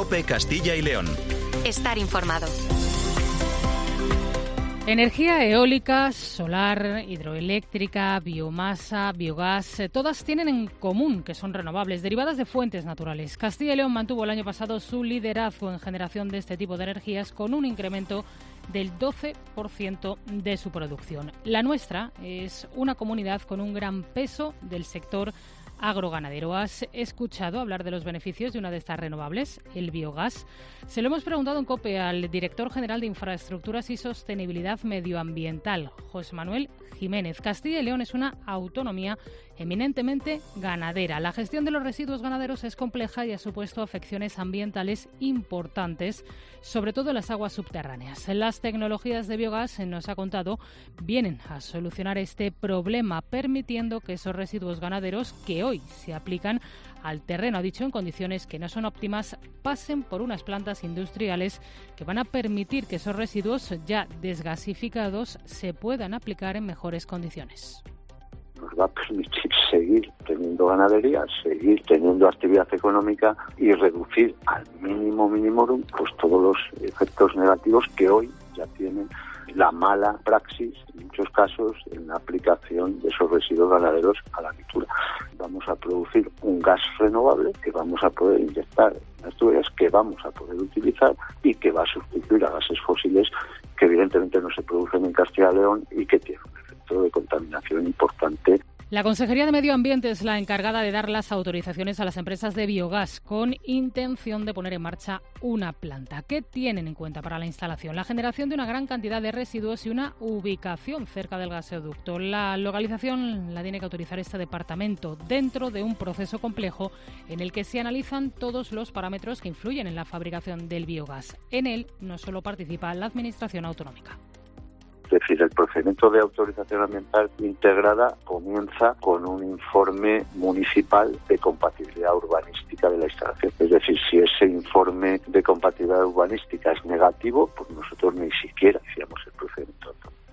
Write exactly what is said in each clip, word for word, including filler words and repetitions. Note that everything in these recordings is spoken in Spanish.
COPE Castilla y León. Estar informado. Energía eólica, solar, hidroeléctrica, biomasa, biogás, eh, todas tienen en común que son renovables, derivadas de fuentes naturales. Castilla y León mantuvo el año pasado su liderazgo en generación de este tipo de energías con un incremento del doce por ciento de su producción. La nuestra es una comunidad con un gran peso del sector agroganadero. ¿Has escuchado hablar de los beneficios de una de estas renovables, el biogás? Se lo hemos preguntado en COPE al director general de Infraestructuras y Sostenibilidad Medioambiental, José Manuel Jiménez. Castilla y León es una autonomía eminentemente ganadera. La gestión de los residuos ganaderos es compleja y ha supuesto afecciones ambientales importantes, sobre todo en las aguas subterráneas. Las tecnologías de biogás, nos ha contado, vienen a solucionar este problema, permitiendo que esos residuos ganaderos que hoy se aplican al terreno, ha dicho, en condiciones que no son óptimas, pasen por unas plantas industriales que van a permitir que esos residuos ya desgasificados se puedan aplicar en mejores condiciones. Nos va a permitir seguir teniendo ganadería, seguir teniendo actividad económica y reducir al mínimo mínimo pues todos los efectos negativos que hoy ya tienen la mala praxis, en muchos casos, en la aplicación de esos residuos ganaderos a la agricultura. Vamos a producir un gas renovable que vamos a poder inyectar en las tuberías, que vamos a poder utilizar y que va a sustituir a gases fósiles que evidentemente no se producen en Castilla y León y que tienen un efecto de contaminación importante. La Consejería de Medio Ambiente es la encargada de dar las autorizaciones a las empresas de biogás con intención de poner en marcha una planta. ¿Qué tienen en cuenta para la instalación? La generación de una gran cantidad de residuos y una ubicación cerca del gasoducto. La localización la tiene que autorizar este departamento dentro de un proceso complejo en el que se analizan todos los parámetros que influyen en la fabricación del biogás. En él no solo participa la Administración autonómica. Es decir, el procedimiento de autorización ambiental integrada comienza con un informe municipal de compatibilidad urbanística de la instalación. Es decir, si ese informe de compatibilidad urbanística es negativo, pues nosotros ni siquiera iniciamos el procedimiento.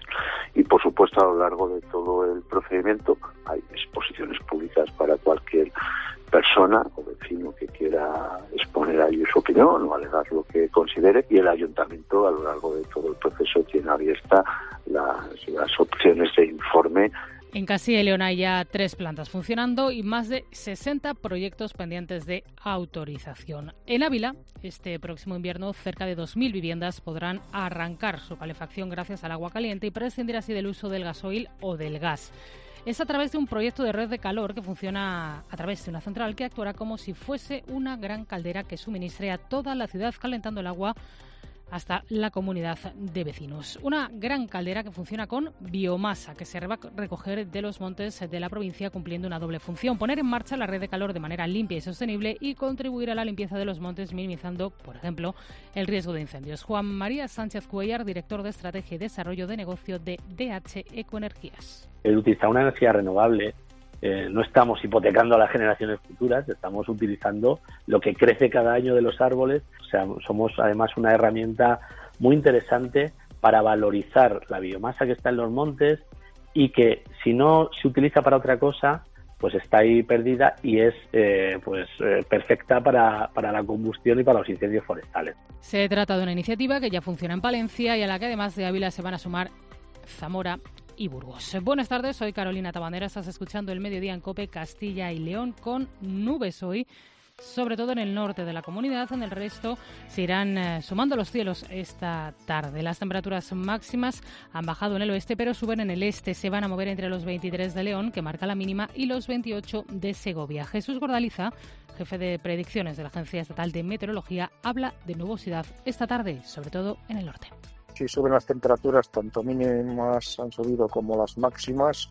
Y, por supuesto, a lo largo de todo el procedimiento hay exposiciones públicas para cualquier persona o vecino que quiera exponer ahí su opinión o alegar lo que considere, y el ayuntamiento a lo largo de todo el proceso tiene abierta las, las opciones de informe. En Castilla y León hay ya tres plantas funcionando y más de sesenta proyectos pendientes de autorización. En Ávila, este próximo invierno, cerca de dos mil viviendas podrán arrancar su calefacción gracias al agua caliente y prescindir así del uso del gasoil o del gas. Es a través de un proyecto de red de calor que funciona a través de una central que actuará como si fuese una gran caldera que suministre a toda la ciudad, calentando el agua hasta la comunidad de vecinos. Una gran caldera que funciona con biomasa, que se va a recoger de los montes de la provincia, cumpliendo una doble función: poner en marcha la red de calor de manera limpia y sostenible y contribuir a la limpieza de los montes, minimizando, por ejemplo, el riesgo de incendios. Juan María Sánchez Cuellar, director de Estrategia y Desarrollo de Negocio de D H Ecoenergías. El utilizar una energía renovable, eh, no estamos hipotecando a las generaciones futuras, estamos utilizando lo que crece cada año de los árboles. O sea, somos además una herramienta muy interesante para valorizar la biomasa que está en los montes y que, si no se utiliza para otra cosa, pues está ahí perdida y es eh, pues eh, perfecta para, para la combustión y para los incendios forestales. Se trata de una iniciativa que ya funciona en Palencia y a la que, además de Ávila, se van a sumar Zamora y Burgos. Buenas tardes, soy Carolina Tabanera, estás escuchando El Mediodía en COPE Castilla y León, con nubes hoy, sobre todo en el norte de la comunidad. En el resto se irán eh, sumando los cielos esta tarde. Las temperaturas máximas han bajado en el oeste, pero suben en el este. Se van a mover entre los veintitrés de León, que marca la mínima, y los veintiocho de Segovia. Jesús Gordaliza, jefe de predicciones de la Agencia Estatal de Meteorología, habla de nubosidad esta tarde, sobre todo en el norte. Sí, suben las temperaturas, tanto mínimas han subido como las máximas,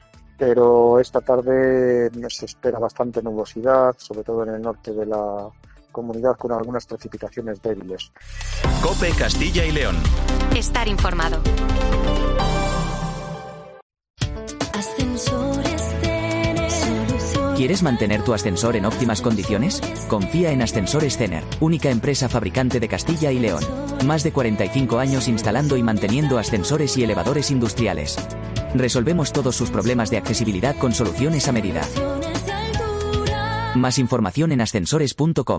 pero esta tarde se espera bastante nubosidad, sobre todo en el norte de la comunidad, con algunas precipitaciones débiles. COPE Castilla y León. Estar informado. ¿Quieres mantener tu ascensor en óptimas condiciones? Confía en Ascensores Cener, única empresa fabricante de Castilla y León. Más de cuarenta y cinco años instalando y manteniendo ascensores y elevadores industriales. Resolvemos todos sus problemas de accesibilidad con soluciones a medida. Más información en ascensores punto com.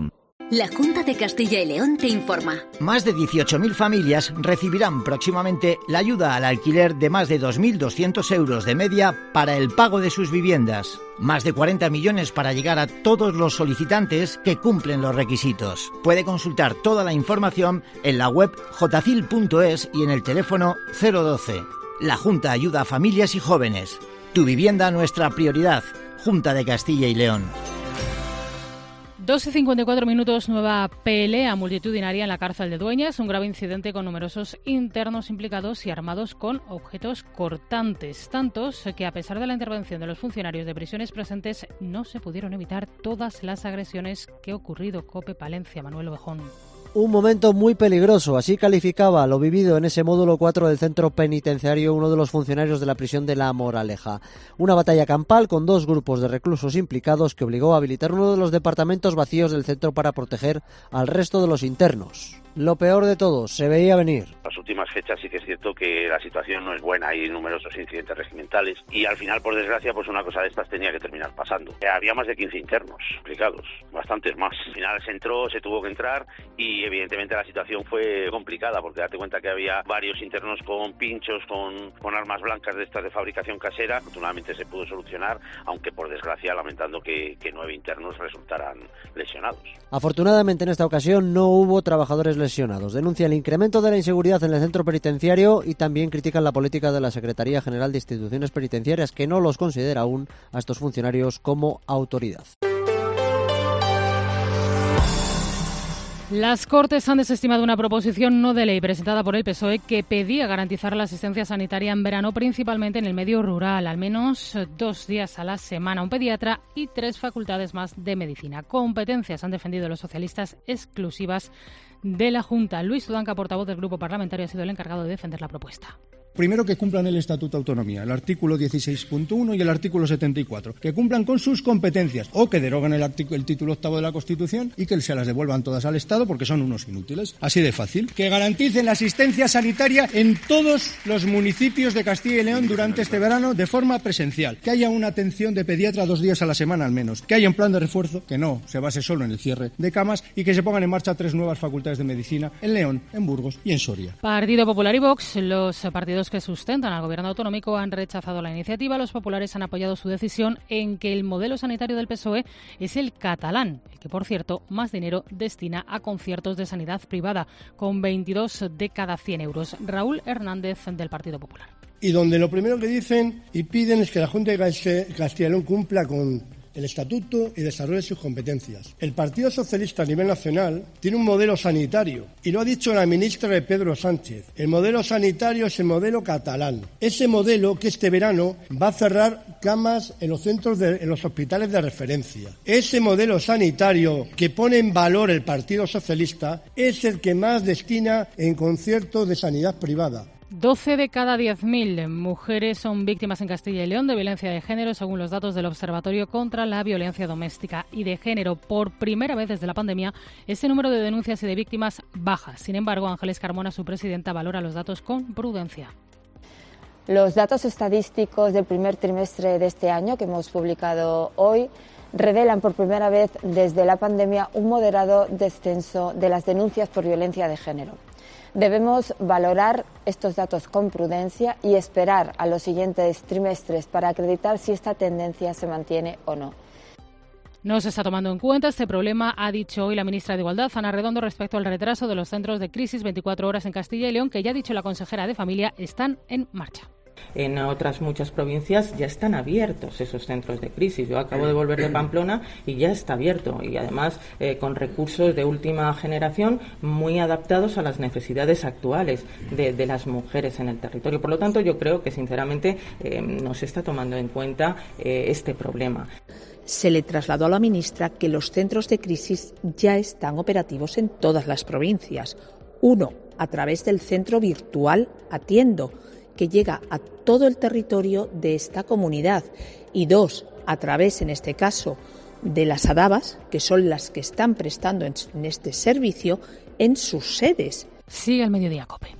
La Junta de Castilla y León te informa. Más de dieciocho mil familias recibirán próximamente la ayuda al alquiler de más de dos mil doscientos euros de media para el pago de sus viviendas. Más de cuarenta millones para llegar a todos los solicitantes que cumplen los requisitos. Puede consultar toda la información en la web jocil punto es y en el teléfono cero doce. La Junta ayuda a familias y jóvenes. Tu vivienda, nuestra prioridad. Junta de Castilla y León. doce y cincuenta y cuatro minutos, nueva pelea multitudinaria en la cárcel de Dueñas, un grave incidente con numerosos internos implicados y armados con objetos cortantes, tantos que a pesar de la intervención de los funcionarios de prisiones presentes no se pudieron evitar todas las agresiones que ha ocurrido. COPE Palencia, Manuel Ovejón. Un momento muy peligroso, así calificaba lo vivido en ese módulo cuatro del centro penitenciario uno de los funcionarios de la prisión de La Moraleja. Una batalla campal con dos grupos de reclusos implicados que obligó a habilitar uno de los departamentos vacíos del centro para proteger al resto de los internos. Lo peor de todo, se veía venir. Las últimas fechas sí que es cierto que la situación no es buena, hay numerosos incidentes regimentales y al final, por desgracia, pues una cosa de estas tenía que terminar pasando. Había más de quince internos implicados, bastantes más. Al final se entró, se tuvo que entrar y evidentemente la situación fue complicada porque date cuenta que había varios internos con pinchos, con, con armas blancas de estas de fabricación casera. Afortunadamente se pudo solucionar, aunque por desgracia lamentando que, que nueve internos resultaran lesionados. Afortunadamente en esta ocasión no hubo trabajadores lesionados. Denuncian el incremento de la inseguridad en el centro penitenciario y también critican la política de la Secretaría General de Instituciones Penitenciarias, que no los considera aún a estos funcionarios como autoridad. Las Cortes han desestimado una proposición no de ley presentada por el P S O E que pedía garantizar la asistencia sanitaria en verano, principalmente en el medio rural, al menos dos días a la semana, un pediatra y tres facultades más de medicina. Competencias, han defendido los socialistas, exclusivas de la Junta. Luis Tudanca, portavoz del Grupo Parlamentario, ha sido el encargado de defender la propuesta. Primero, que cumplan el Estatuto de Autonomía, el artículo dieciséis punto uno y el artículo setenta y cuatro, que cumplan con sus competencias o que deroguen el, artículo, el título octavo de la Constitución y que se las devuelvan todas al Estado porque son unos inútiles. Así de fácil. Que garanticen la asistencia sanitaria en todos los municipios de Castilla y León durante este verano de forma presencial. Que haya una atención de pediatra dos días a la semana al menos. Que haya un plan de refuerzo que no se base solo en el cierre de camas y que se pongan en marcha tres nuevas facultades de medicina en León, en Burgos y en Soria. Partido Popular y Vox, los partidos que sustentan al gobierno autonómico, han rechazado la iniciativa. Los populares han apoyado su decisión en que el modelo sanitario del P S O E es el catalán, el que, por cierto, más dinero destina a conciertos de sanidad privada, con veintidós de cada cien euros. Raúl Hernández, del Partido Popular. Y donde lo primero que dicen y piden es que la Junta de Castilla y León cumpla con el Estatuto y desarrolle sus competencias. El Partido Socialista a nivel nacional tiene un modelo sanitario y lo ha dicho la ministra de Pedro Sánchez. El modelo sanitario es el modelo catalán. Ese modelo que este verano va a cerrar camas en los centros, de, en los hospitales de referencia. Ese modelo sanitario que pone en valor el Partido Socialista es el que más destina en conciertos de sanidad privada. doce de cada diez mil mujeres son víctimas en Castilla y León de violencia de género, según los datos del Observatorio contra la Violencia Doméstica y de Género. Por primera vez desde la pandemia, ese número de denuncias y de víctimas baja. Sin embargo, Ángeles Carmona, su presidenta, valora los datos con prudencia. Los datos estadísticos del primer trimestre de este año, que hemos publicado hoy, revelan por primera vez desde la pandemia un moderado descenso de las denuncias por violencia de género. Debemos valorar estos datos con prudencia y esperar a los siguientes trimestres para acreditar si esta tendencia se mantiene o no. No se está tomando en cuenta este problema, ha dicho hoy la ministra de Igualdad, Ana Redondo, respecto al retraso de los centros de crisis veinticuatro horas en Castilla y León, que ya ha dicho la consejera de Familia, están en marcha. En otras muchas provincias ya están abiertos esos centros de crisis. Yo acabo de volver de Pamplona y ya está abierto, y además eh, con recursos de última generación muy adaptados a las necesidades actuales de, de las mujeres en el territorio. Por lo tanto, yo creo que sinceramente eh, no se está tomando en cuenta eh, este problema. Se le trasladó a la ministra que los centros de crisis ya están operativos en todas las provincias. Uno, a través del centro virtual Atiendo, que llega a todo el territorio de esta comunidad, y dos, a través, en este caso, de las ADABAS, que son las que están prestando en este servicio en sus sedes. Sigue el Mediodía COPE.